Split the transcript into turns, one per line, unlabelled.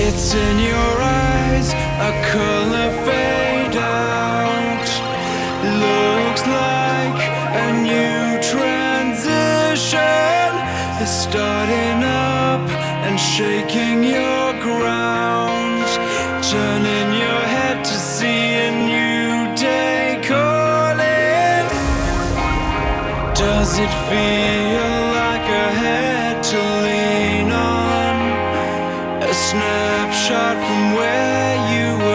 It's in your eyes, a color fade out. Looks like a new transition is starting up and shaking your ground. Turning your head to see a new day calling. Does it feel like a head to lean on? A snapshot from where you were.